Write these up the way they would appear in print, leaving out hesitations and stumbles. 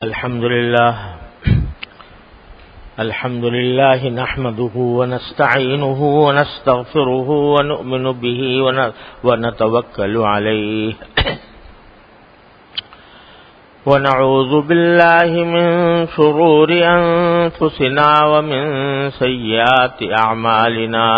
الحمد لله نحمده ونستعينه ونستغفره ونؤمن به ونتوكل عليه ونعوذ بالله من شرور أنفسنا ومن سيئات أعمالنا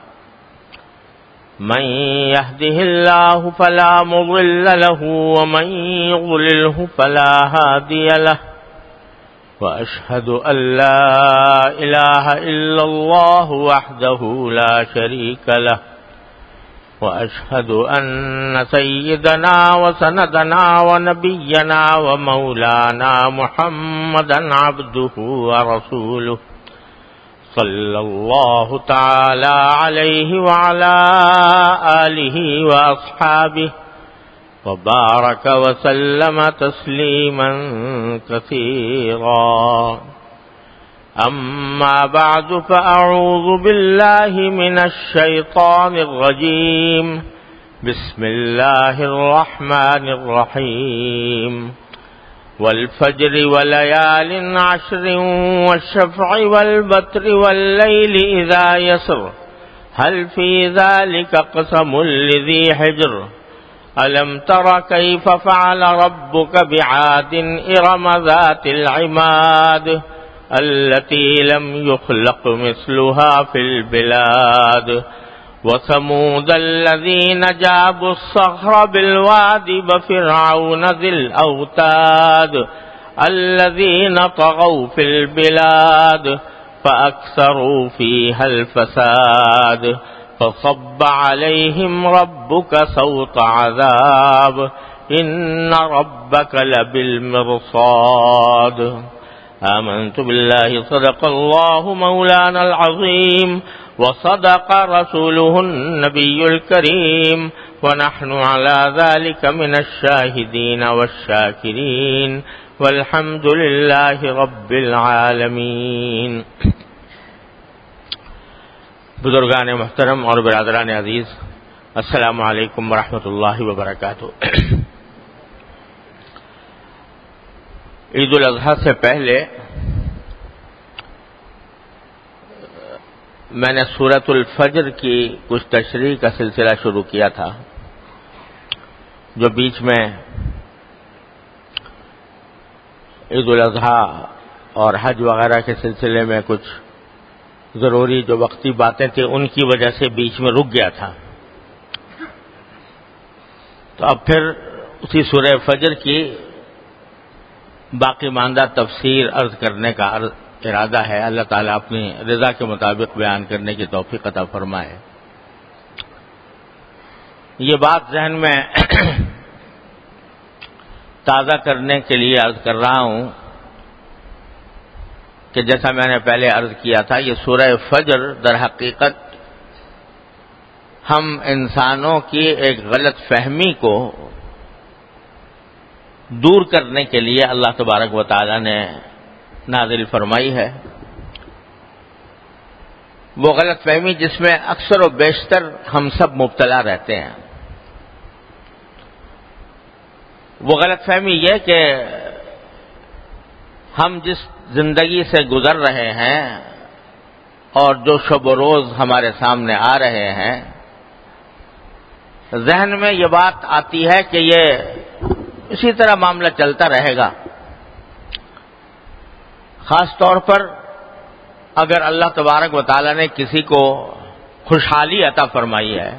من يهده الله فلا مضل له ومن يضلله فلا هادي له وأشهد أن لا إله إلا الله وحده لا شريك له وأشهد أن سيدنا وسندنا ونبينا ومولانا محمدا عبده ورسوله صلى الله تعالى عليه وعلى آله وأصحابه وبارك وسلم تسليما كثيرا أما بعد فأعوذ بالله من الشيطان الرجيم بسم الله الرحمن الرحيم والفجر وليال عشر والشفع والبتر والليل إذا يسر هل في ذلك قسم لذي حجر ألم تر كيف فعل ربك بعاد إرم ذات العماد التي لم يخلق مثلها في البلاد وثمود الذين جابوا الصخر بالواد وفرعون ذي الأوتاد الذين طغوا في البلاد فأكثروا فيها الفساد فصب عليهم ربك سوط عذاب إن ربك لبالمرصاد آمنت بالله صدق الله مولانا العظيم وصدق رسوله النبي الكريم ونحن على ذلك من الشاهدين والشاكرين والحمد لله رب العالمين. بزرگان محترم اور برادران عزیز، السلام علیکم ورحمۃ اللہ وبرکاتہ. عید الاضحیٰ سے پہلے میں نے سورۃ الفجر کی کچھ تشریح کا سلسلہ شروع کیا تھا، جو بیچ میں عید الاضحیٰ اور حج وغیرہ کے سلسلے میں کچھ ضروری جو وقتی باتیں تھیں ان کی وجہ سے بیچ میں رک گیا تھا. تو اب پھر اسی سورہ فجر کی باقی ماندہ تفسیر عرض کرنے کا ارادہ ہے. اللہ تعالیٰ اپنی رضا کے مطابق بیان کرنے کی توفیق عطا فرمائے. یہ بات ذہن میں تازہ کرنے کے لیے عرض کر رہا ہوں کہ جیسا میں نے پہلے عرض کیا تھا، یہ سورہ فجر در حقیقت ہم انسانوں کی ایک غلط فہمی کو دور کرنے کے لیے اللہ تبارک و تعالی نے نازل فرمائی ہے. وہ غلط فہمی جس میں اکثر و بیشتر ہم سب مبتلا رہتے ہیں، وہ غلط فہمی یہ کہ ہم جس زندگی سے گزر رہے ہیں اور جو شب و روز ہمارے سامنے آ رہے ہیں، ذہن میں یہ بات آتی ہے کہ یہ اسی طرح معاملہ چلتا رہے گا. خاص طور پر اگر اللہ تبارک و تعالی نے کسی کو خوشحالی عطا فرمائی ہے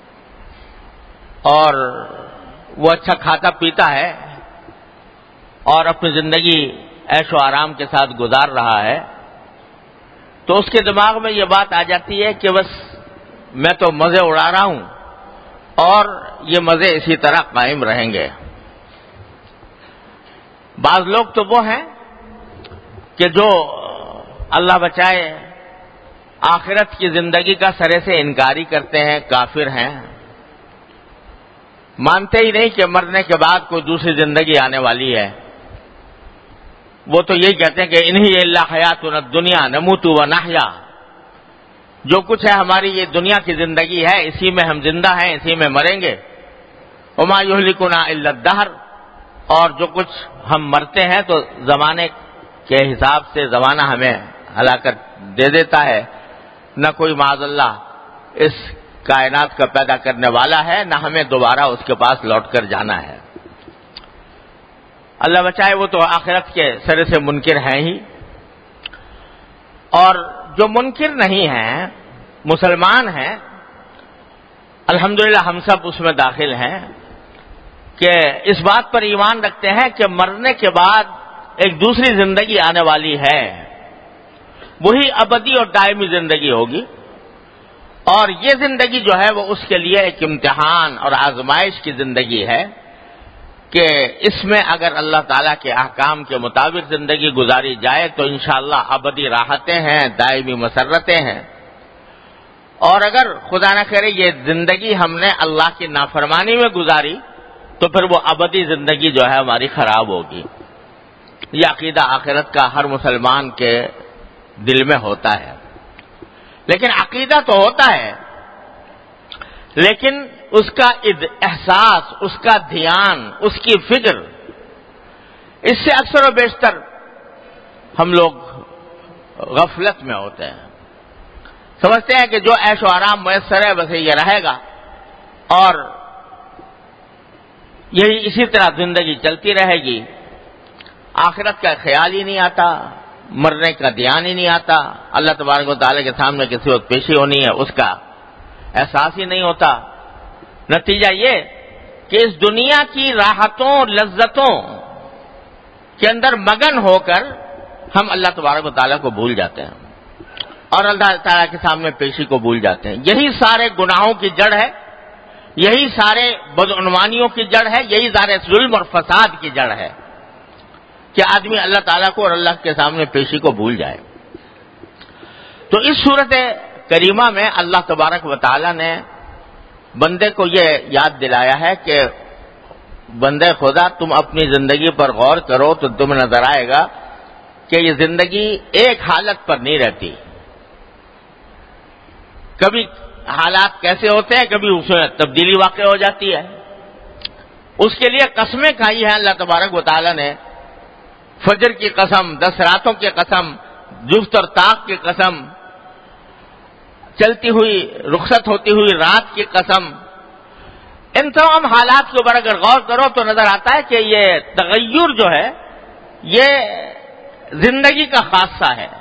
اور وہ اچھا کھاتا پیتا ہے اور اپنی زندگی عیش و آرام کے ساتھ گزار رہا ہے، تو اس کے دماغ میں یہ بات آ جاتی ہے کہ بس میں تو مزے اڑا رہا ہوں اور یہ مزے اسی طرح قائم رہیں گے. بعض لوگ تو وہ ہیں کہ جو اللہ بچائے آخرت کی زندگی کا سرے سے انکاری کرتے ہیں، کافر ہیں، مانتے ہی نہیں کہ مرنے کے بعد کوئی دوسری زندگی آنے والی ہے. وہ تو یہی کہتے ہیں کہ انہی الا حیاتنا الدنیا نموت و نحیا، جو کچھ ہے ہماری یہ دنیا کی زندگی ہے، اسی میں ہم زندہ ہیں، اسی میں مریں گے. وما یہلکنا الا الدہر، اور جو کچھ ہم مرتے ہیں تو زمانے کے حساب سے زمانہ ہمیں ہلاکت دے دیتا ہے، نہ کوئی معاذ اللہ اس کائنات کا پیدا کرنے والا ہے، نہ ہمیں دوبارہ اس کے پاس لوٹ کر جانا ہے۔ اللہ بچائے، وہ تو آخرت کے سرے سے منکر ہیں ہی، اور جو منکر نہیں ہیں، مسلمان ہیں، الحمدللہ ہم سب اس میں داخل ہیں، کہ اس بات پر ایمان رکھتے ہیں کہ مرنے کے بعد ایک دوسری زندگی آنے والی ہے، وہی ابدی اور دائمی زندگی ہوگی، اور یہ زندگی جو ہے وہ اس کے لیے ایک امتحان اور آزمائش کی زندگی ہے کہ اس میں اگر اللہ تعالیٰ کے احکام کے مطابق زندگی گزاری جائے تو انشاءاللہ ابدی راحتیں ہیں، دائمی مسرتیں ہیں، اور اگر خدا نہ کرے یہ زندگی ہم نے اللہ کی نافرمانی میں گزاری تو پھر وہ ابدی زندگی جو ہے ہماری خراب ہوگی۔ یہ عقیدہ آخرت کا ہر مسلمان کے دل میں ہوتا ہے، لیکن عقیدہ تو ہوتا ہے، لیکن اس کا احساس، اس کا دھیان، اس کی فکر، اس سے اکثر و بیشتر ہم لوگ غفلت میں ہوتے ہیں۔ سمجھتے ہیں کہ جو عیش و آرام میسر ہے بس یہ رہے گا، اور یہی اسی طرح زندگی چلتی رہے گی، آخرت کا خیال ہی نہیں آتا، مرنے کا دھیان ہی نہیں آتا، اللہ تبارک و تعالیٰ کے سامنے کسی وقت پیشی ہونی ہے اس کا احساس ہی نہیں ہوتا۔ نتیجہ یہ کہ اس دنیا کی راحتوں لذتوں کے اندر مگن ہو کر ہم اللہ تبارک و تعالیٰ کو بھول جاتے ہیں اور اللہ تعالیٰ کے سامنے پیشی کو بھول جاتے ہیں۔ یہی سارے گناہوں کی جڑ ہے، یہی سارے بدعنوانیوں کی جڑ ہے، یہی سارے ظلم اور فساد کی جڑ ہے کہ آدمی اللہ تعالیٰ کو اور اللہ کے سامنے پیشی کو بھول جائے۔ تو اس صورت کریمہ میں اللہ تبارک و تعالیٰ نے بندے کو یہ یاد دلایا ہے کہ بندے خدا تم اپنی زندگی پر غور کرو تو تمہیں نظر آئے گا کہ یہ زندگی ایک حالت پر نہیں رہتی، کبھی حالات کیسے ہوتے ہیں، کبھی اس میں تبدیلی واقع ہو جاتی ہے۔ اس کے لیے قسمیں کھائی ہیں اللہ تبارک و تعالیٰ نے، فجر کی قسم، 10 راتوں کی قسم، جفت اور طاق کی قسم، چلتی ہوئی رخصت ہوتی ہوئی رات کی قسم۔ ان تمام حالات کے اوپر اگر غور کرو تو نظر آتا ہے کہ یہ تغیر جو ہے یہ زندگی کا خاصہ ہے۔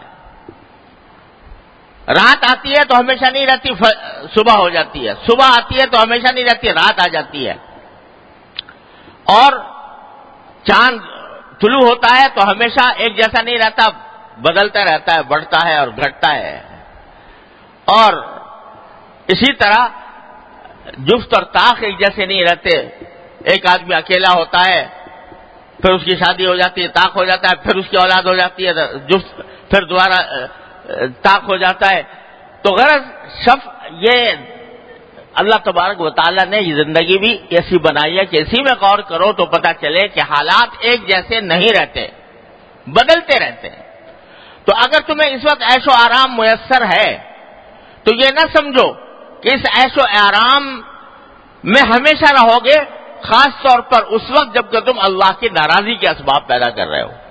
رات آتی ہے تو ہمیشہ نہیں رہتی، صبح ہو جاتی ہے، صبح آتی ہے تو ہمیشہ نہیں رہتی، رات آ جاتی ہے، اور چاند طلوع ہوتا ہے تو ہمیشہ ایک جیسا نہیں رہتا، بدلتا رہتا ہے، بڑھتا ہے اور گھٹتا ہے۔ اور اسی طرح جفت اور طاق ایک جیسے نہیں رہتے، ایک آدمی اکیلا ہوتا ہے، پھر اس کی شادی ہو جاتی ہے، طاق ہو جاتا ہے، پھر اس کی اولاد ہو جاتی ہے، جفت، پھر دوبارہ طاق ہو جاتا ہے۔ تو غرض یہ اللہ تبارک و تعالیٰ نے یہ زندگی بھی ایسی بنائی ہے کہ اسی میں غور کرو تو پتہ چلے کہ حالات ایک جیسے نہیں رہتے، بدلتے رہتے ہیں۔ تو اگر تمہیں اس وقت عیش و آرام میسر ہے تو یہ نہ سمجھو کہ اس عیش و آرام میں ہمیشہ رہو گے، خاص طور پر اس وقت جب کہ تم اللہ کی ناراضی کے اسباب پیدا کر رہے ہو۔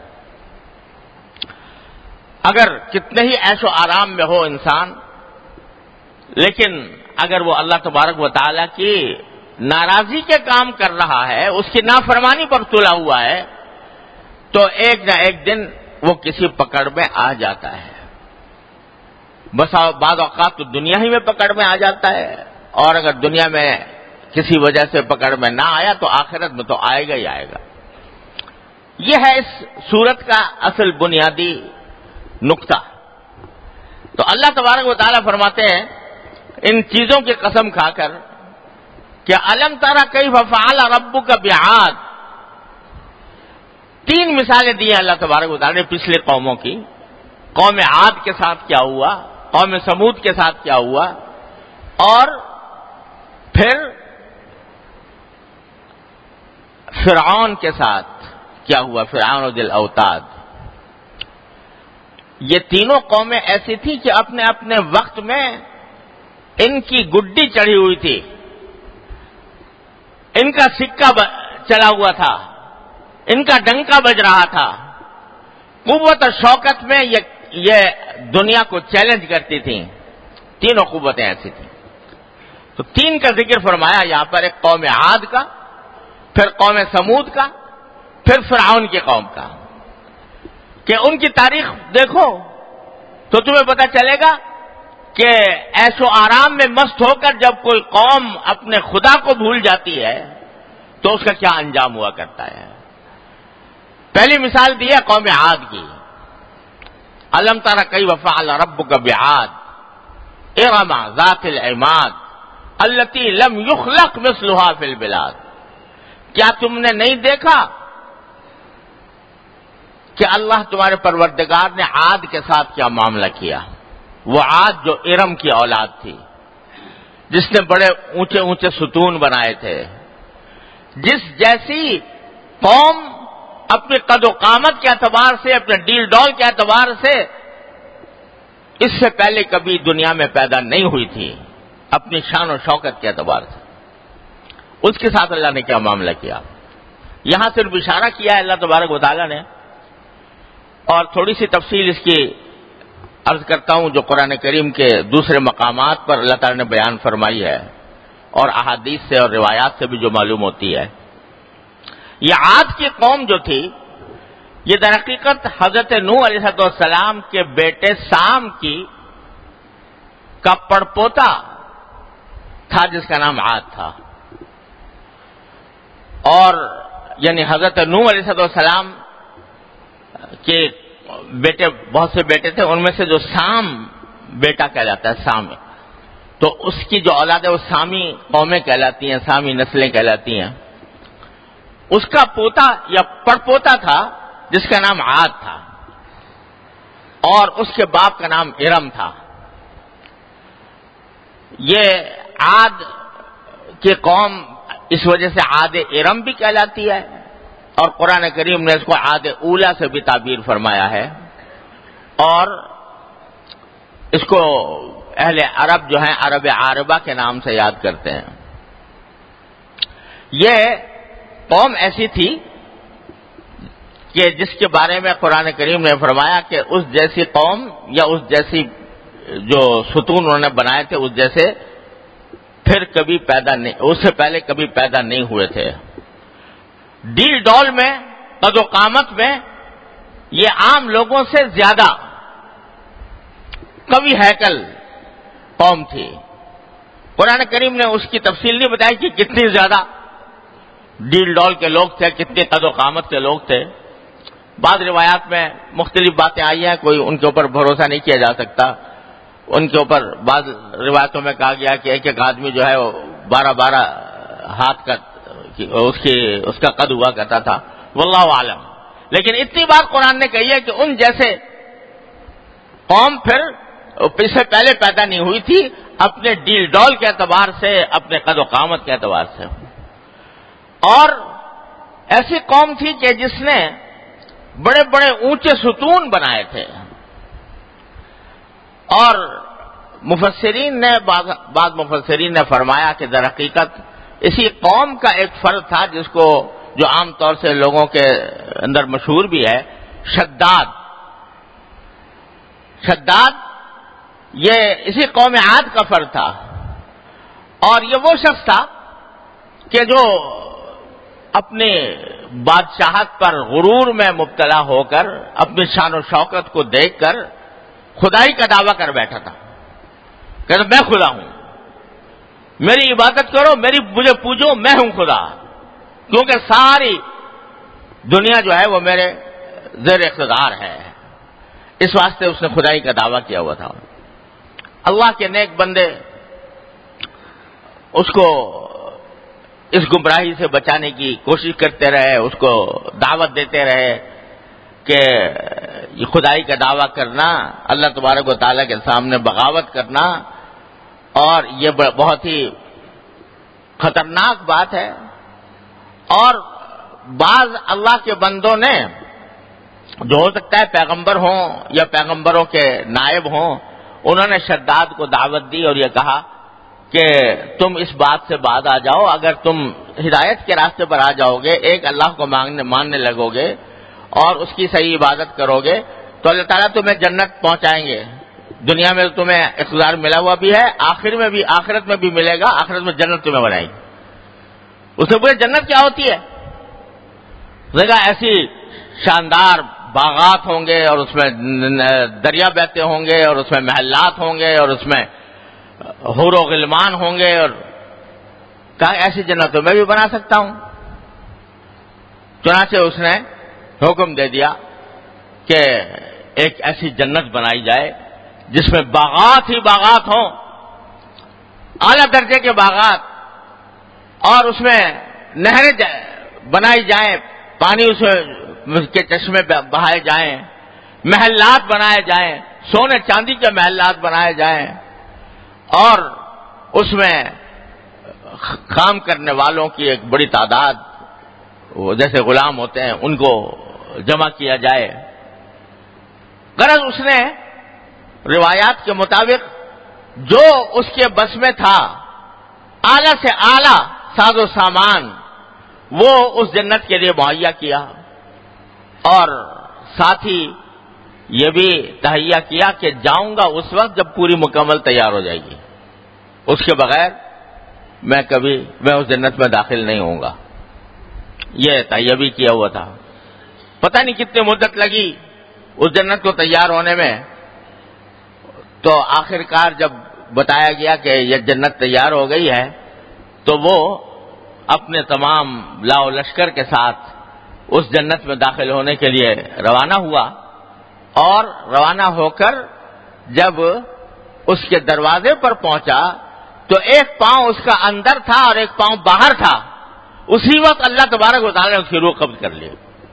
اگر کتنے ہی عیش و آرام میں ہو انسان، لیکن اگر وہ اللہ تبارک و تعالیٰ کی ناراضی کے کام کر رہا ہے، اس کی نافرمانی پر تلا ہوا ہے، تو ایک نہ ایک دن وہ کسی پکڑ میں آ جاتا ہے۔ بس بعض اوقات تو دنیا ہی میں پکڑ میں آ جاتا ہے، اور اگر دنیا میں کسی وجہ سے پکڑ میں نہ آیا تو آخرت میں تو آئے گا ہی آئے گا۔ یہ ہے اس سورت کا اصل بنیادی نقطہ۔ تو اللہ تبارک و تعالیٰ فرماتے ہیں ان چیزوں کی قسم کھا کر کہ الم ترى کیف فعل ربک بعاد، 3 مثالیں دی ہیں اللہ تبارک و تعالیٰ نے پچھلی قوموں کی۔ قوم عاد کے ساتھ کیا ہوا، قوم سمود کے ساتھ کیا ہوا، اور پھر فرعون کے ساتھ کیا ہوا، فرعون ذی الاوتاد۔ یہ تینوں قومیں ایسی تھیں کہ اپنے اپنے وقت میں ان کی گڈی چڑھی ہوئی تھی، ان کا سکہ چلا ہوا تھا، ان کا ڈنکا بج رہا تھا، قوت اور شوکت میں یہ دنیا کو چیلنج کرتی تھیں، تینوں قوتیں ایسی تھیں۔ تو تین کا ذکر فرمایا یہاں پر، ایک قوم عاد کا، پھر قوم سمود کا، پھر فرعون کی قوم کا، کہ ان کی تاریخ دیکھو تو تمہیں پتہ چلے گا کہ عیش و آرام میں مست ہو کر جب کوئی قوم اپنے خدا کو بھول جاتی ہے تو اس کا کیا انجام ہوا کرتا ہے۔ پہلی مثال دی ہے قوم عاد کی، الم تر کیف فعل ربک بعاد ارم ذات العماد التی لم یخلق مثلها فی البلاد۔ کیا تم نے نہیں دیکھا کہ اللہ تمہارے پروردگار نے عاد کے ساتھ کیا معاملہ کیا؟ وہ عاد جو ارم کی اولاد تھی، جس نے بڑے اونچے اونچے ستون بنائے تھے، جس جیسی قوم اپنے قد و قامت کے اعتبار سے، اپنے ڈیل ڈول کے اعتبار سے اس سے پہلے کبھی دنیا میں پیدا نہیں ہوئی تھی، اپنی شان و شوکت کے اعتبار سے، اس کے ساتھ اللہ نے کیا معاملہ کیا۔ یہاں صرف اشارہ کیا ہے اللہ تبارک و تعالیٰ نے، اور تھوڑی سی تفصیل اس کی عرض کرتا ہوں جو قرآن کریم کے دوسرے مقامات پر اللہ تعالیٰ نے بیان فرمائی ہے، اور احادیث سے اور روایات سے بھی جو معلوم ہوتی ہے۔ یہ عاد کی قوم جو تھی، یہ در حقیقت حضرت نوح علیہ السلام کے بیٹے سام کا پڑپوتا تھا، جس کا نام عاد تھا۔ اور یعنی حضرت نوح علیہ السلام کے بیٹے، بہت سے بیٹے تھے، ان میں سے جو سام بیٹا کہلاتا ہے، سام، تو اس کی جو اولاد ہے وہ سامی قومیں کہلاتی ہیں، سامی نسلیں کہلاتی ہیں۔ اس کا پوتا یا پڑپوتا تھا جس کا نام عاد تھا، اور اس کے باپ کا نام ارم تھا۔ یہ عاد کی قوم اس وجہ سے عاد ارم بھی کہلاتی ہے، اور قرآن کریم نے اس کو عاد اولا سے بھی تعبیر فرمایا ہے، اور اس کو اہل عرب جو ہیں عرب عاربہ کے نام سے یاد کرتے ہیں۔ یہ قوم ایسی تھی کہ جس کے بارے میں قرآن کریم نے فرمایا کہ اس جیسی قوم یا اس جیسی جو ستون انہوں نے بنائے تھے اس جیسے پھر کبھی پیدا نہیں، اس سے پہلے کبھی پیدا نہیں ہوئے تھے۔ ڈیل ڈول میں، قد و قامت میں یہ عام لوگوں سے زیادہ قوی ہیکل قوم تھی۔ قرآن کریم نے اس کی تفصیل نہیں بتائی کہ کتنی زیادہ ڈیل ڈول کے لوگ تھے، کتنے قد و قامت کے لوگ تھے۔ بعض روایات میں مختلف باتیں آئی ہیں، کوئی ان کے اوپر بھروسہ نہیں کیا جا سکتا۔ ان کے اوپر بعض روایتوں میں کہا گیا کہ ایک ایک آدمی جو ہے وہ 12 ہاتھ کا اس کا قد ہوا کرتا تھا، واللہ عالم۔ لیکن اتنی بات قرآن نے کہی ہے کہ ان جیسے قوم پھر اس سے پہلے پیدا نہیں ہوئی تھی، اپنے ڈیل ڈول کے اعتبار سے، اپنے قد و قامت کے اعتبار سے۔ اور ایسی قوم تھی کہ جس نے بڑے بڑے اونچے ستون بنائے تھے، اور مفسرین نے بعض مفسرین نے فرمایا کہ در حقیقت اسی قوم کا ایک فرد تھا جس کو جو عام طور سے لوگوں کے اندر مشہور بھی ہے، شداد یہ اسی قوم عاد کا فرد تھا، اور یہ وہ شخص تھا کہ جو اپنے بادشاہت پر غرور میں مبتلا ہو کر، اپنی شان و شوکت کو دیکھ کر خدائی کا دعویٰ کر بیٹھا تھا، کہتا میں خدا ہوں، میری عبادت کرو، مجھے پوجو، میں ہوں خدا، کیونکہ ساری دنیا جو ہے وہ میرے زیر اقتدار ہے۔ اس واسطے اس نے خدائی کا دعویٰ کیا ہوا تھا۔ اللہ کے نیک بندے اس کو اس گمراہی سے بچانے کی کوشش کرتے رہے، اس کو دعوت دیتے رہے کہ یہ خدائی کا دعویٰ کرنا، اللہ تبارک و تعالیٰ کے سامنے بغاوت کرنا، اور یہ بہت ہی خطرناک بات ہے۔ اور بعض اللہ کے بندوں نے، جو ہو سکتا ہے پیغمبر ہوں یا پیغمبروں کے نائب ہوں، انہوں نے شداد کو دعوت دی اور یہ کہا کہ تم اس بات سے بعد آ جاؤ، اگر تم ہدایت کے راستے پر آ جاؤ گے، ایک اللہ کو ماننے لگو گے اور اس کی صحیح عبادت کرو گے تو اللہ تعالیٰ تمہیں جنت پہنچائیں گے۔ دنیا میں تمہیں اقتدار ملا ہوا بھی ہے، آخرت میں بھی ملے گا، آخرت میں جنت تمہیں بنائیں گے۔ اس سے پوچھا جنت کیا ہوتی ہے؟ دیکھا ایسی شاندار باغات ہوں گے اور اس میں دریا بہتے ہوں گے اور اس میں محلات ہوں گے اور اس میں حور و غلمان ہوں گے، اور کہا ایسی جنت تو میں بھی بنا سکتا ہوں۔ چنانچہ اس نے حکم دے دیا کہ ایک ایسی جنت بنائی جائے جس میں باغات ہی باغات ہوں، اعلیٰ درجے کے باغات، اور اس میں نہریں بنائی جائیں، پانی اس میں کے چشمے بہائے جائیں، محلات بنائے جائیں، سونے چاندی کے محلات بنائے جائیں، اور اس میں کام کرنے والوں کی ایک بڑی تعداد، وہ جیسے غلام ہوتے ہیں، ان کو جمع کیا جائے۔ غرض اس نے روایات کے مطابق جو اس کے بس میں تھا، اعلیٰ سے اعلیٰ ساز و سامان، وہ اس جنت کے لیے مہیا کیا، اور ساتھ ہی یہ بھی تہیا کیا کہ جاؤں گا اس وقت جب پوری مکمل تیار ہو جائے گی، اس کے بغیر میں اس جنت میں داخل نہیں ہوں گا۔ یہ تہیا بھی کیا ہوا تھا۔ پتہ نہیں کتنی مدت لگی اس جنت کو تیار ہونے میں، تو آخر کار جب بتایا گیا کہ یہ جنت تیار ہو گئی ہے تو وہ اپنے تمام لاؤ لشکر کے ساتھ اس جنت میں داخل ہونے کے لیے روانہ ہوا، اور روانہ ہو کر جب اس کے دروازے پر پہنچا تو ایک پاؤں اس کا اندر تھا اور ایک پاؤں باہر تھا۔ اسی وقت اللہ تبارک و تعالیٰ نے اس کی روح قبض کر لی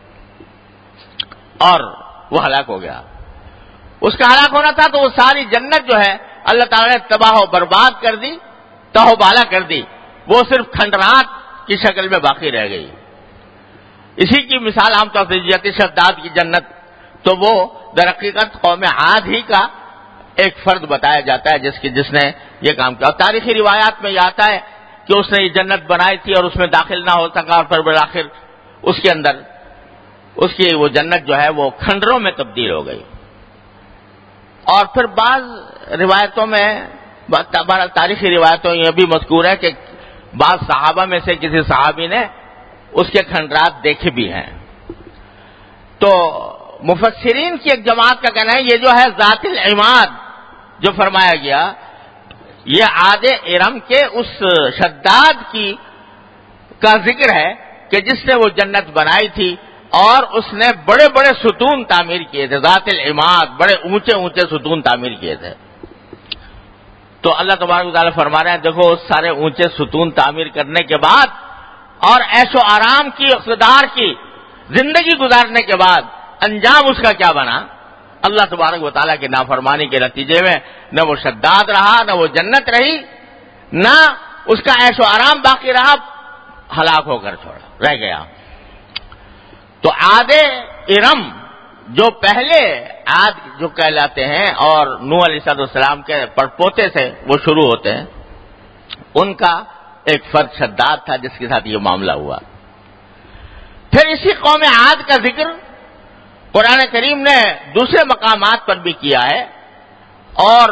اور وہ ہلاک ہو گیا۔ اس کا ہلاک ہونا تھا تو وہ ساری جنت جو ہے اللہ تعالیٰ نے تباہ و برباد کر دی، تہو بالا کر دی، وہ صرف کھنڈرات کی شکل میں باقی رہ گئی۔ اسی کی مثال عام طور سے جاتی شداد کی جنت، تو وہ در حقیقت قوم عاد ہی کا ایک فرد بتایا جاتا ہے جس نے یہ کام کیا۔ اور تاریخی روایات میں یہ آتا ہے کہ اس نے یہ جنت بنائی تھی اور اس میں داخل نہ ہو سکا، اور پھر بالآخر اس کے اندر اس کی وہ جنت جو ہے وہ کھنڈروں میں تبدیل ہو گئی۔ اور پھر بعض روایتوں میں، تاریخی روایتوں یہ بھی مذکور ہے کہ بعض صحابہ میں سے کسی صحابی نے اس کے کھنڈرات دیکھے بھی ہیں۔ تو مفسرین کی ایک جماعت کا کہنا ہے یہ جو ہے ذات العماد جو فرمایا گیا، یہ عاد ارم کے اس شداد کا ذکر ہے کہ جس نے وہ جنت بنائی تھی اور اس نے بڑے بڑے ستون تعمیر کیے تھے، ذات العماد، بڑے اونچے اونچے ستون تعمیر کیے تھے۔ تو اللہ تبارک و تعالیٰ فرما رہے ہیں دیکھو اس سارے اونچے ستون تعمیر کرنے کے بعد اور عیش و آرام کی اقتدار کی زندگی گزارنے کے بعد انجام اس کا کیا بنا؟ اللہ تبارک و تعالیٰ کی نافرمانی کے نتیجے میں نہ وہ شداد رہا، نہ وہ جنت رہی، نہ اس کا عیش و آرام باقی رہا، ہلاک ہو کر رہ گیا۔ تو عاد ارم جو پہلے عاد جو کہلاتے ہیں اور نوح علیہ السلام کے پڑپوتے سے وہ شروع ہوتے ہیں، ان کا ایک فرد شداد تھا جس کے ساتھ یہ معاملہ ہوا۔ پھر اسی قوم عاد کا ذکر قرآن کریم نے دوسرے مقامات پر بھی کیا ہے، اور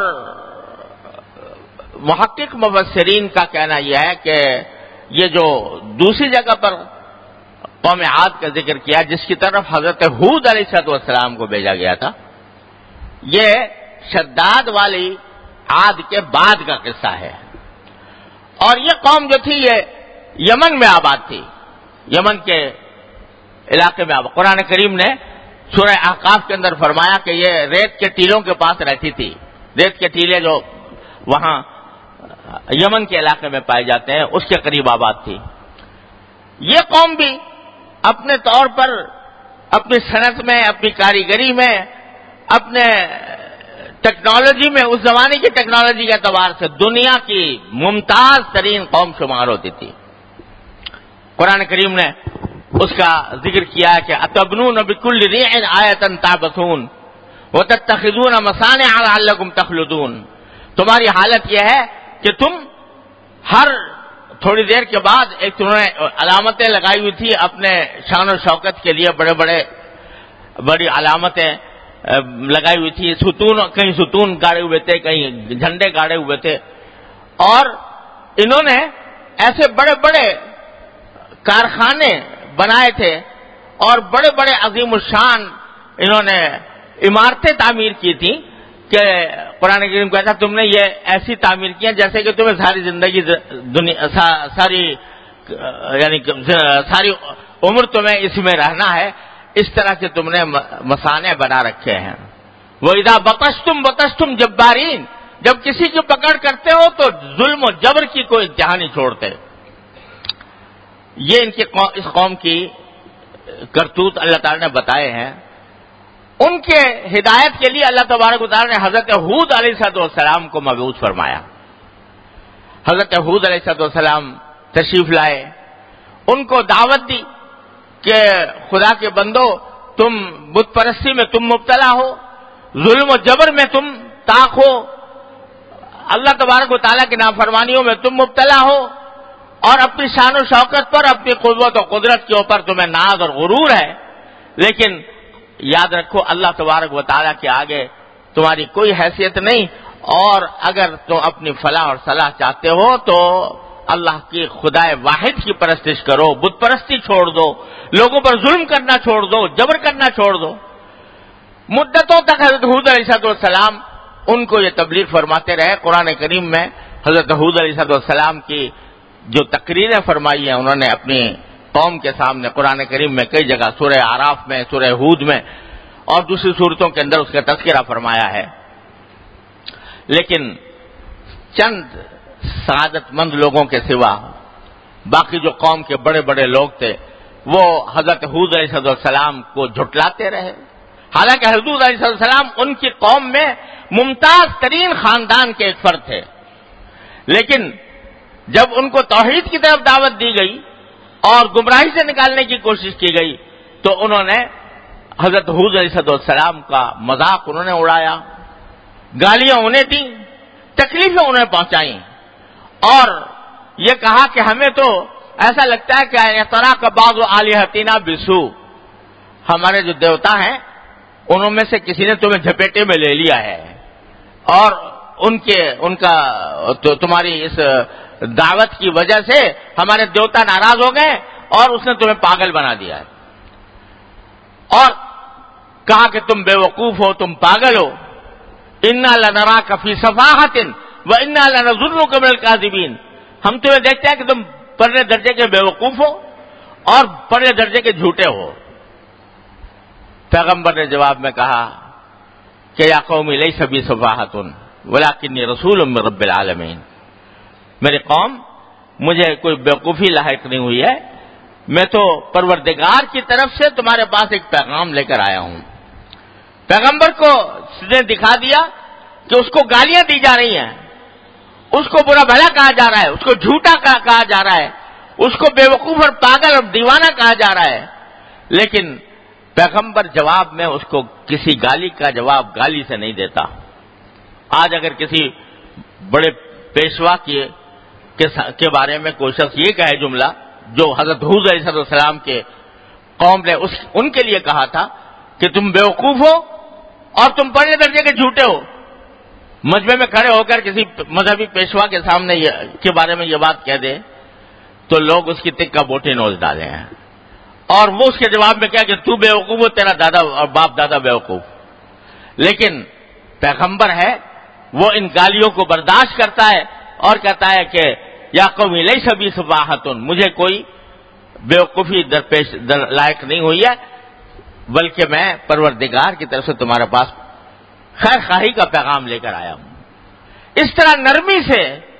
محقق مفسرین کا کہنا یہ ہے کہ یہ جو دوسری جگہ پر قوم عاد کا ذکر کیا جس کی طرف حضرت ہود علیہ السلام کو بھیجا گیا تھا، یہ شداد والی عاد کے بعد کا قصہ ہے۔ اور یہ قوم جو تھی یہ یمن میں آباد تھی، یمن کے علاقے میں آباد۔ قرآن کریم نے سورہ احقاف کے اندر فرمایا کہ یہ ریت کے ٹیلوں کے پاس رہتی تھی، ریت کے ٹیلے جو وہاں یمن کے علاقے میں پائے جاتے ہیں اس کے قریب آباد تھی۔ یہ قوم بھی اپنے طور پر اپنی صنعت میں، اپنی کاریگری میں، اپنے ٹیکنالوجی میں، اس زمانے کی ٹیکنالوجی کے اعتبار سے دنیا کی ممتاز ترین قوم شمار ہوتی تھی۔ قرآن کریم نے اس کا ذکر کیا ہے کہ اتبنون بکل ریع آیۃ تعبثون وتتخذون مصانع لعلکم تخلدون، تمہاری حالت یہ ہے کہ تم ہر تھوڑی دیر کے بعد ایک انہوں نے علامتیں لگائی ہوئی تھی اپنے شان و شوکت کے لیے، بڑی علامتیں لگائی ہوئی تھی، کہیں ستون گاڑے ہوئے تھے، کہیں جھنڈے گاڑے ہوئے تھے، اور انہوں نے ایسے بڑے بڑے کارخانے بنائے تھے اور بڑے بڑے عظیم الشان انہوں نے عمارتیں تعمیر کی تھیں کہ قرآن کریم کہتا تم نے یہ ایسی تعمیر کی جیسے کہ تمہیں ساری زندگی ساری عمر تمہیں اس میں رہنا ہے، اس طرح سے تم نے مسانے بنا رکھے ہیں۔ وَإِذَا بَطَشْتُمْ جَبَّارِينَ، جب کسی کی پکڑ کرتے ہو تو ظلم و جبر کی کوئی انتہا نہیں چھوڑتے۔ یہ اس قوم کی کرتوت اللہ تعالی نے بتائے ہیں۔ ان کے ہدایت کے لیے اللہ تبارک و تعالی نے حضرت ہود علیہ السلام کو مبعوث فرمایا۔ حضرت ہود علیہ السلام تشریف لائے، ان کو دعوت دی کہ خدا کے بندو، تم بت پرستی میں تم مبتلا ہو، ظلم و جبر میں تم طاق ہو، اللہ تبارک و تعالیٰ کی نافرمانیوں میں تم مبتلا ہو، اور اپنی شان و شوکت پر، اپنی قوت و قدرت کے اوپر تمہیں ناز اور غرور ہے، لیکن یاد رکھو اللہ تبارک و تعالیٰ کے آگے تمہاری کوئی حیثیت نہیں، اور اگر تم اپنی فلاح اور صلاح چاہتے ہو تو اللہ کی خدا واحد کی پرستش کرو، بت پرستی چھوڑ دو، لوگوں پر ظلم کرنا چھوڑ دو، جبر کرنا چھوڑ دو۔ مدتوں تک حضرت ہود علیہ السلام ان کو یہ تبلیغ فرماتے رہے۔ قرآن کریم میں حضرت ہود علیہ السلام کی جو تقریریں فرمائی ہیں انہوں نے اپنی قوم کے سامنے، قرآن کریم میں کئی جگہ، سورہ اعراف میں، سورہ ہود میں اور دوسری صورتوں کے اندر اس کا تذکرہ فرمایا ہے۔ لیکن چند سعادت مند لوگوں کے سوا باقی جو قوم کے بڑے بڑے لوگ تھے وہ حضرت ہود علیہ السلام کو جھٹلاتے رہے، حالانکہ حضرت ہود علیہ السلام ان کی قوم میں ممتاز ترین خاندان کے ایک فرد تھے، لیکن جب ان کو توحید کی طرف دعوت دی گئی اور گمراہی سے نکالنے کی کوشش کی گئی تو انہوں نے حضرت ہود علیہ السلام کا مذاق انہوں نے اڑایا، گالیاں انہیں دیں، تکلیفیں انہیں پہنچائیں، اور یہ کہا کہ ہمیں تو ایسا لگتا ہے کہ اعتراء کا بعض آلہتنا بسو، ہمارے جو دیوتا ہیں انہوں میں سے کسی نے تمہیں جھپیٹے میں لے لیا ہے، اور تمہاری اس دعوت کی وجہ سے ہمارے دیوتا ناراض ہو گئے اور اس نے تمہیں پاگل بنا دیا ہے، اور کہا کہ تم بے وقوف ہو، تم پاگل ہو، انا لنراک فی صفاحۃ وانا لنظنک من الکاذبین، ہم تمہیں دیکھتے ہیں کہ تم پرلے درجے کے بے وقوف ہو اور پرلے درجے کے جھوٹے ہو۔ پیغمبر نے جواب میں کہا کہ یا قوم لیس بی صفاحۃ ولکنی رسول من رب العالمین، میری قوم مجھے کوئی بیوقوفی لاحق نہیں ہوئی ہے، میں تو پروردگار کی طرف سے تمہارے پاس ایک پیغام لے کر آیا ہوں۔ پیغمبر کو نے دکھا دیا کہ اس کو گالیاں دی جا رہی ہیں، اس کو برا بھلا کہا جا رہا ہے، اس کو جھوٹا کہا جا رہا ہے، اس کو بے وقوف اور پاگل اور دیوانہ کہا جا رہا ہے، لیکن پیغمبر جواب میں اس کو کسی گالی کا جواب گالی سے نہیں دیتا۔ آج اگر کسی بڑے پیشوا کے بارے میں کوئی شخص یہ کہے جملہ جو حضرت ہود علیہ السلام کے قوم نے ان کے لیے کہا تھا کہ تم بیوقوف ہو اور تم پرلے درجے کے جھوٹے ہو، مجمع میں کھڑے ہو کر کسی مذہبی پیشوا کے سامنے کے بارے میں یہ بات کہہ دے تو لوگ اس کی تک کا بوٹی نوچ ڈالے ہیں، اور وہ اس کے جواب میں کیا کہ تو بیوقوف ہو، تیرا دادا اور باپ دادا بیوقوف۔ لیکن پیغمبر ہے وہ ان گالیوں کو برداشت کرتا ہے اور کہتا ہے کہ یا قوم لیس بی صفاحۃ، مجھے کوئی بیوقوفی درپیش لائق نہیں ہوئی ہے، بلکہ میں پروردگار کی طرف سے تمہارے پاس خیر خواہی کا پیغام لے کر آیا ہوں۔ اس طرح نرمی سے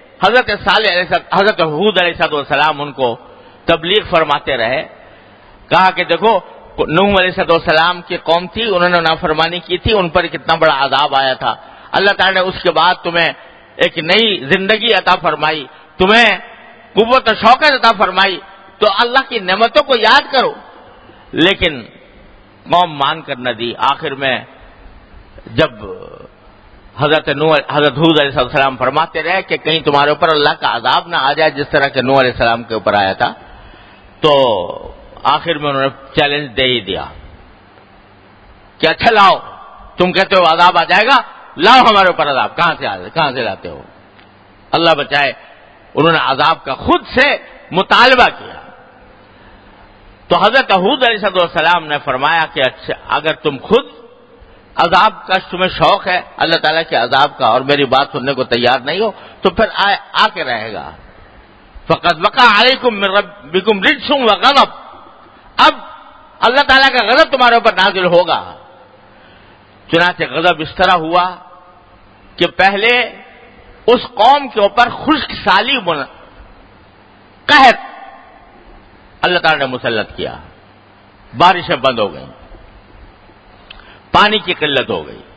حضرت ہود علیہ السلام ان کو تبلیغ فرماتے رہے۔ کہا کہ دیکھو نوح علیہ السلام کی قوم تھی، انہوں نے نافرمانی کی تھی، ان پر کتنا بڑا عذاب آیا تھا، اللہ تعالی نے اس کے بعد تمہیں ایک نئی زندگی عطا فرمائی، تمہیں قوت و شوکت عطا فرمائی، تو اللہ کی نعمتوں کو یاد کرو۔ لیکن قوم مان کر نہ دی، آخر میں جب حضرت حود علیہ السلام فرماتے رہے کہ کہیں تمہارے اوپر اللہ کا عذاب نہ آ جائے جس طرح کہ نوح علیہ السلام کے اوپر آیا تھا. تو آخر میں انہوں نے چیلنج دے ہی دیا کہ اچھا لاؤ، تم کہتے ہو عذاب آ جائے گا، لاؤ ہمارے اوپر عذاب. کہاں سے لاتے ہو؟ اللہ بچائے، انہوں نے عذاب کا خود سے مطالبہ کیا. تو حضرت حود علیہ السلام نے فرمایا کہ اچھا اگر تم خود عذاب کا تمہیں شوق ہے اللہ تعالیٰ کے عذاب کا اور میری بات سننے کو تیار نہیں ہو تو پھر آ کے رہے گا. فقط وقع علیکم من ربکم رجس وغضب، اب اللہ تعالیٰ کا غضب تمہارے اوپر نازل ہوگا. چنانچہ غضب اس طرح ہوا کہ پہلے اس قوم کے اوپر خشک سالی قحط اللہ تعالیٰ نے مسلط کیا، بارشیں بند ہو گئیں، پانی کی قلت ہو گئی.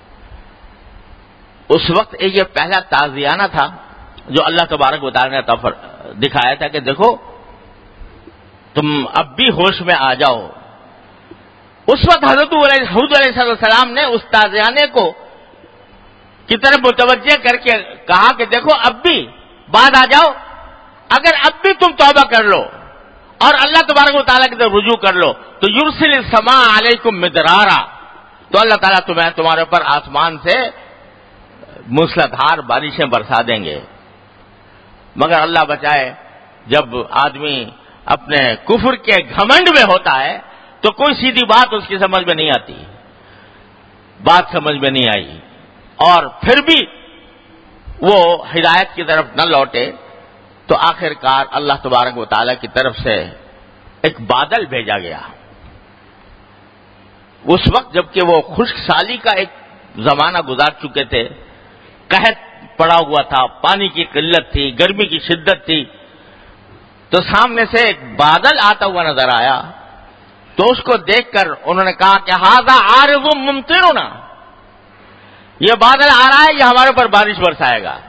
اس وقت یہ پہلا تعزیانہ تھا جو اللہ تبارک و تعالیٰ نے دکھایا تھا کہ دیکھو تم اب بھی ہوش میں آ جاؤ. اس وقت حضرت حود علیہ السلام نے اس تعزیانے کو کی طرف متوجہ کر کے کہا کہ دیکھو اب بھی بعد آ جاؤ، اگر اب بھی تم توبہ کر لو اور اللہ تبارک و تعالیٰ کی طرف رجوع کر لو تو یرسل السماء علیکم مدرارا، تو اللہ تعالیٰ تمہارے اوپر آسمان سے موسلادھار بارشیں برسا دیں گے. مگر اللہ بچائے، جب آدمی اپنے کفر کے گھمنڈ میں ہوتا ہے تو کوئی سیدھی بات اس کی سمجھ میں نہیں آتی، بات سمجھ میں نہیں آئی اور پھر بھی وہ ہدایت کی طرف نہ لوٹے. تو آخر کار اللہ تبارک و تعالیٰ کی طرف سے ایک بادل بھیجا گیا. اس وقت جبکہ وہ خشک سالی کا ایک زمانہ گزار چکے تھے، قحط پڑا ہوا تھا، پانی کی قلت تھی، گرمی کی شدت تھی، تو سامنے سے ایک بادل آتا ہوا نظر آیا. تو اس کو دیکھ کر انہوں نے کہا کہ ھذا عارض ممطرنا، یہ بادل آ رہا ہے، یہ ہمارے اوپر بارش برسائے گا.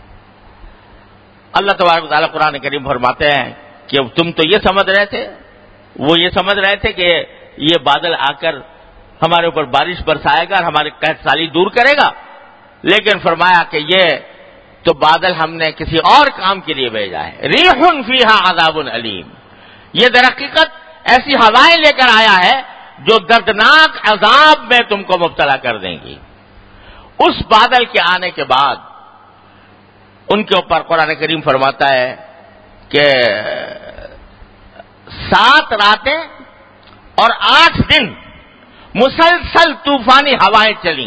اللہ تبارک و تعالیٰ قرآن کریم فرماتے ہیں کہ تم تو یہ سمجھ رہے تھے، وہ یہ سمجھ رہے تھے کہ یہ بادل آ کر ہمارے اوپر بارش برسائے گا اور ہمارے قحط سالی دور کرے گا، لیکن فرمایا کہ یہ تو بادل ہم نے کسی اور کام کے لیے بھیجا ہے. ریح فیہا عذاب علیم، یہ در حقیقت ایسی ہوائیں لے کر آیا ہے جو دردناک عذاب میں تم کو مبتلا کر دیں گی. اس بادل کے آنے کے بعد ان کے اوپر قرآن کریم فرماتا ہے کہ 7 راتیں اور 8 دن مسلسل طوفانی ہوائیں چلیں.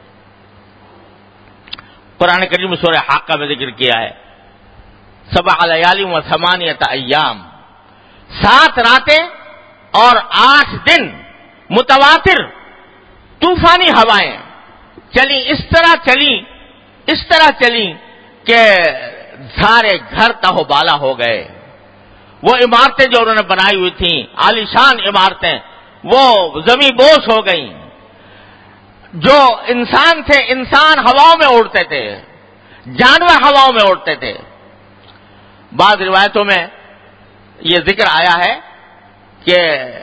قرآن کریم سورہ حاقہ میں ذکر کیا ہے 7 لیال و 8 ایام، 7 راتیں اور 8 دن متواتر طوفانی ہوائیں چلیں. اس طرح چلیں کہ سارے گھر تہو بالا ہو گئے. وہ عمارتیں جو انہوں نے بنائی ہوئی تھیں عالیشان عمارتیں وہ زمین بوس ہو گئیں. جو انسان تھے، انسان ہواؤں میں اڑتے تھے، جانور ہواؤں میں اڑتے تھے. بعض روایتوں میں یہ ذکر آیا ہے کہ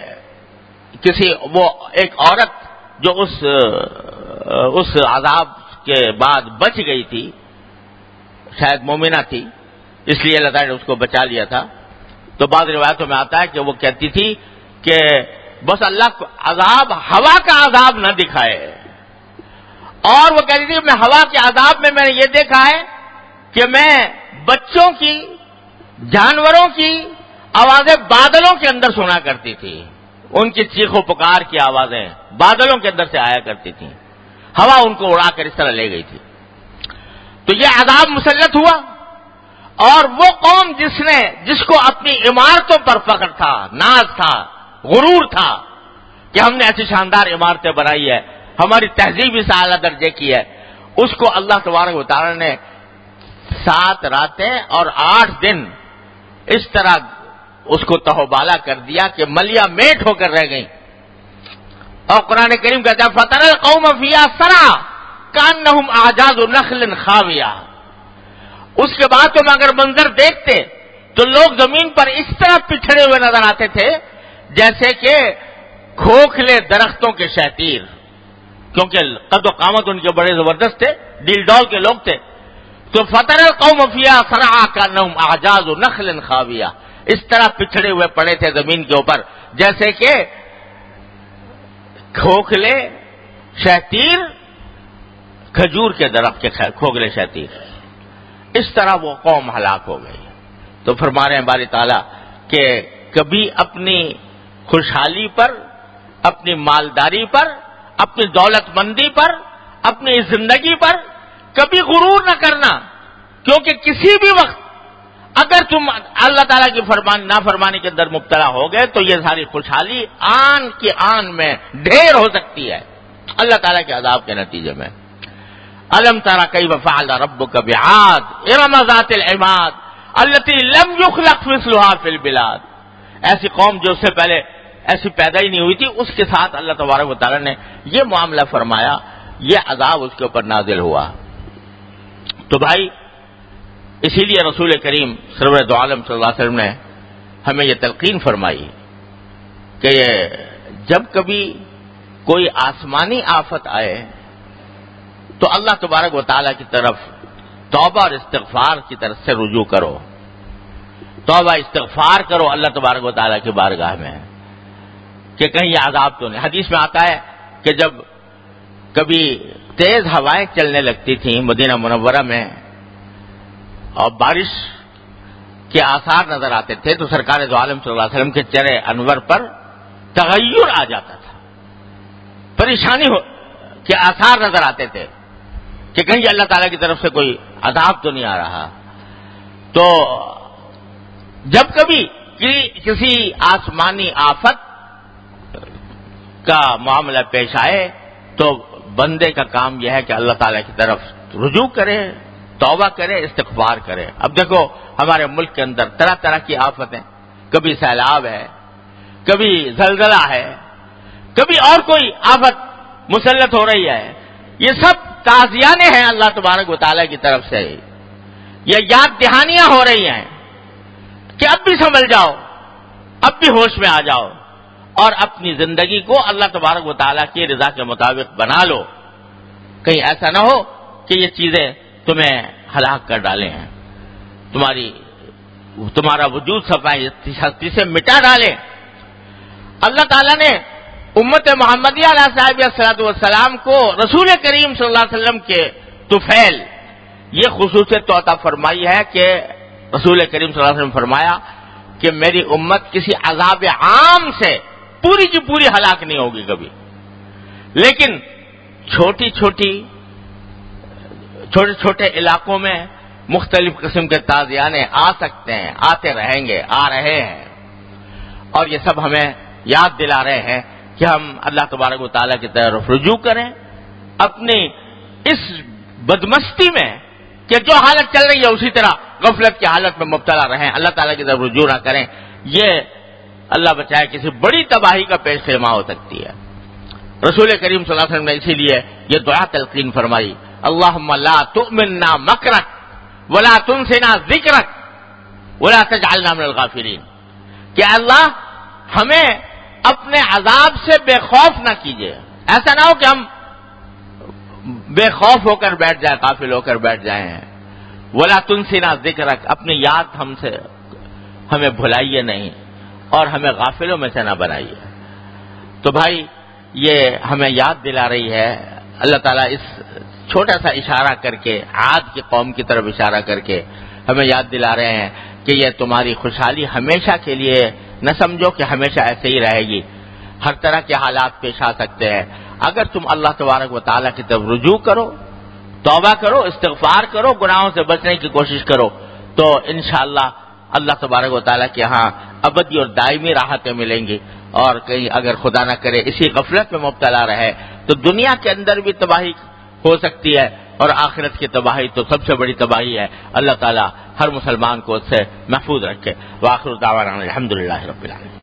وہ ایک عورت جو اس عذاب کے بعد بچ گئی تھی، شاید مومنہ تھی، اس لیے اللہ تعالیٰ نے اس کو بچا لیا تھا. تو بعض روایتوں میں آتا ہے کہ وہ کہتی تھی کہ بس اللہ کو عذاب، ہوا کا عذاب نہ دکھائے. اور وہ کہتی تھی میں ہوا کے عذاب میں نے یہ دیکھا ہے کہ میں بچوں کی، جانوروں کی آوازیں بادلوں کے اندر سنا کرتی تھی. ان کی چیخ و پکار کی آوازیں بادلوں کے اندر سے آیا کرتی تھیں. ہوا ان کو اڑا کر اس طرح لے گئی تھی. تو یہ عذاب مسلط ہوا. اور وہ قوم جس کو اپنی عمارتوں پر فخر تھا، ناز تھا، غرور تھا کہ ہم نے ایسی شاندار عمارتیں بنائی ہے، ہماری تہذیب اس اعلیٰ درجے کی ہے، اس کو اللہ تبارک و تعالیٰ نے 7 راتیں اور 8 دن اس طرح اس کو تہوبالا کر دیا کہ ملیا میٹ ہو کر رہ گئی. اور قرآن کریم کہتا ہے فَتَرَى الْقَوْمَ فِيهَا سَرْعَىٰ كَأَنَّهُمْ أَعْجَازُ نَخْلٍ خَاوِيَةٍ. اس کے بعد تم اگر منظر دیکھتے تو لوگ زمین پر اس طرح پچھڑے ہوئے نظر آتے تھے جیسے کہ کھوکھلے درختوں کے شہتیر. کیونکہ قد و قامت ان کے بڑے زبردست تھے، ڈیل ڈول کے لوگ تھے. تو فتر القوم فیہا صرعا کانہم اعجاز نخل خاویہ، اس طرح پچھڑے ہوئے پڑے تھے زمین کے اوپر جیسے کہ کھوکھلے شہتیر، کھجور کے درخت کے کھوکھلے شہتیر. اس طرح وہ قوم ہلاک ہو گئی. تو فرما رہے ہیں باری تعالیٰ کہ کبھی اپنی خوشحالی پر، اپنی مالداری پر، اپنی دولت مندی پر، اپنی زندگی پر کبھی غرور نہ کرنا، کیونکہ کسی بھی وقت اگر تم اللہ تعالیٰ کی نافرمانی کے اندر مبتلا ہو گئے تو یہ ساری خوشحالی آن کی آن میں ڈھیر ہو سکتی ہے اللہ تعالیٰ کے عذاب کے نتیجے میں. الم تری کیف فعل ربک بعاد ارم ذات العماد التی لم یخلق مثلها فی البلاد. ایسی قوم جو اس سے پہلے ایسی پیدا ہی نہیں ہوئی تھی، اس کے ساتھ اللہ تبارک و تعالیٰ نے یہ معاملہ فرمایا، یہ عذاب اس کے اوپر نازل ہوا. تو بھائی اسی لیے رسول کریم سرور دو عالم صلی اللہ علیہ وسلم نے ہمیں یہ تلقین فرمائی کہ جب کبھی کوئی آسمانی آفت آئے تو اللہ تبارک و تعالیٰ کی طرف توبہ اور استغفار کی طرف سے رجوع کرو، توبہ استغفار کرو اللہ تبارک و تعالیٰ کی بارگاہ میں کہ کہیں یہ عذاب تو نہیں. حدیث میں آتا ہے کہ جب کبھی تیز ہوائیں چلنے لگتی تھیں مدینہ منورہ میں اور بارش کے آثار نظر آتے تھے تو سرکار دو عالم صلی اللہ علیہ وسلم کے چہرے انور پر تغیر آ جاتا تھا، پریشانی کے آثار نظر آتے تھے کہ کہیں اللہ تعالیٰ کی طرف سے کوئی عذاب تو نہیں آ رہا. تو جب کبھی کسی آسمانی آفت کا معاملہ پیش آئے تو بندے کا کام یہ ہے کہ اللہ تعالیٰ کی طرف رجوع کرے، توبہ کرے، استغفار کرے. اب دیکھو ہمارے ملک کے اندر طرح طرح کی آفتیں، کبھی سیلاب ہے، کبھی زلزلہ ہے، کبھی اور کوئی آفت مسلط ہو رہی ہے. یہ سب تعزیانے ہیں اللہ تبارک و تعالیٰ کی طرف سے، یہ یاد دہانیاں ہو رہی ہیں کہ اب بھی سنبھل جاؤ، اب بھی ہوش میں آ جاؤ اور اپنی زندگی کو اللہ تبارک و تعالیٰ کی رضا کے مطابق بنا لو. کہیں ایسا نہ ہو کہ یہ چیزیں تمہیں ہلاک کر ڈالے ہیں، تمہارا وجود صفائی ہستی سے مٹا ڈالے. اللہ تعالیٰ نے امت محمدیہ علیہ صاحب الصلوۃ والسلام کو رسول کریم صلی اللہ علیہ وسلم کے طفیل یہ خصوصیت تو عطا فرمائی ہے کہ رسول کریم صلی اللہ علیہ وسلم فرمایا کہ میری امت کسی عذاب عام سے پوری کی پوری ہلاک نہیں ہوگی کبھی، لیکن چھوٹے چھوٹے علاقوں میں مختلف قسم کے تعزیانے آ سکتے ہیں، آتے رہیں گے، آ رہے ہیں. اور یہ سب ہمیں یاد دلا رہے ہیں کہ ہم اللہ تبارک و تعالیٰ کی طرف رجوع کریں، اپنی اس بدمستی میں کہ جو حالت چل رہی ہے اسی طرح غفلت کی حالت میں مبتلا رہیں، اللہ تعالیٰ کی طرف رجوع نہ کریں. یہ اللہ بچائے کسی بڑی تباہی کا پیش خیمہ ہو سکتی ہے. رسول کریم صلی اللہ علیہ وسلم نے اسی لیے یہ دعا تلقین فرمائی، اللہم لا تؤمنا مکرک ولا تنسنا ذکرک ولا تجعلنا من الغافلین، کہ اللہ ہمیں اپنے عذاب سے بے خوف نہ کیجیے. ایسا نہ ہو کہ ہم بے خوف ہو کر بیٹھ جائیں، غافل ہو کر بیٹھ جائیں. ولا تنسنا ذکرک، اپنی یاد ہمیں بھلائیے نہیں اور ہمیں غافلوں میں سے نہ بنائیے. تو بھائی یہ ہمیں یاد دلا رہی ہے اللہ تعالیٰ اس چھوٹا سا اشارہ کر کے، عاد کی قوم کی طرف اشارہ کر کے ہمیں یاد دلا رہے ہیں کہ یہ تمہاری خوشحالی ہمیشہ کے لیے نہ سمجھو کہ ہمیشہ ایسے ہی رہے گی. ہر طرح کے حالات پیش آ سکتے ہیں. اگر تم اللہ تبارک و تعالیٰ کی طرف رجوع کرو، توبہ کرو، استغفار کرو، گناہوں سے بچنے کی کوشش کرو تو انشاءاللہ اللہ تبارک و تعالیٰ کے ہاں ابدی اور دائمی راحتیں ملیں گی. اور کہیں اگر خدا نہ کرے اسی غفلت میں مبتلا رہے تو دنیا کے اندر بھی تباہی ہو سکتی ہے اور آخرت کی تباہی تو سب سے بڑی تباہی ہے. اللہ تعالیٰ ہر مسلمان کو اس سے محفوظ رکھے. وآخر دعوانا الحمدللہ رب العالمین.